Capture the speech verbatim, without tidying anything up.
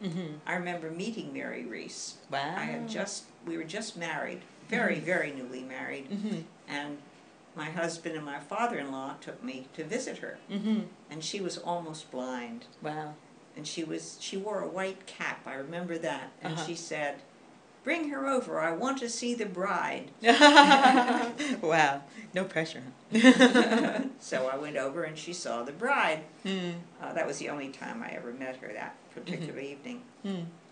Mm-hmm. I remember meeting Mary Reese. Wow. I had just, we were just married, very, Mm-hmm. very newly married, Mm-hmm. and my husband and my father-in-law took me to visit her, Mm-hmm. and she was almost blind. Wow. And she was, she wore a white cap, I remember that, and Uh-huh. she said, "Bring her over, I want to see the bride." Wow, no pressure. So I went over and she saw the bride. Mm. Uh, that was the only time I ever met her, that particular Mm-hmm. evening. Mm.